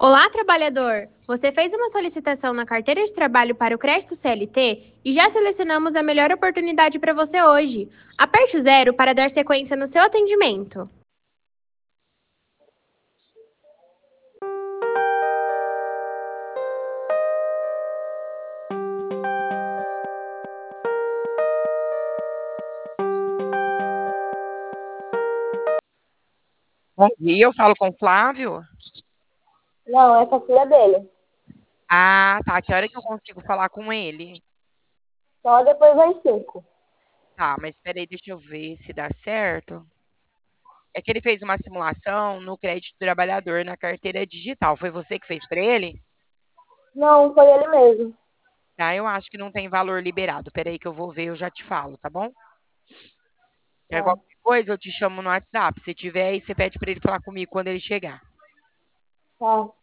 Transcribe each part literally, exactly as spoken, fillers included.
Olá, trabalhador! Você fez uma solicitação na carteira de trabalho para o crédito C L T e já selecionamos a melhor oportunidade para você hoje. Aperte o zero para dar sequência no seu atendimento. Bom dia, eu falo com o Flávio. Não, é com a filha dele. Ah, tá. Que hora que eu consigo falar com ele? Só depois das cinco. Tá, mas peraí, deixa eu ver se dá certo. É que ele fez uma simulação no crédito do trabalhador na carteira digital. Foi você que fez para ele? Não, foi ele mesmo. Tá, eu acho que não tem valor liberado. Peraí que eu vou ver, eu já te falo, tá bom? É Tá, qualquer coisa, eu te chamo no WhatsApp. Se tiver aí, você pede para ele falar comigo quando ele chegar. tá.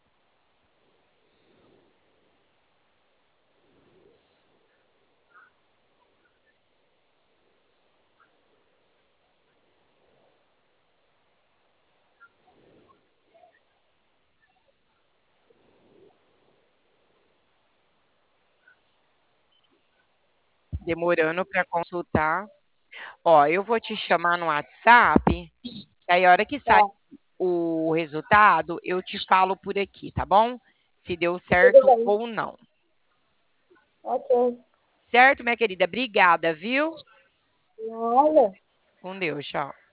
Demorando para consultar. Ó, eu vou te chamar no WhatsApp. Aí, a hora que sai Tá, o resultado, eu te falo por aqui, tá bom? Se deu tudo certo bem. ou não. Ok. Certo, minha querida? Obrigada, viu? Olha. Com Deus, tchau.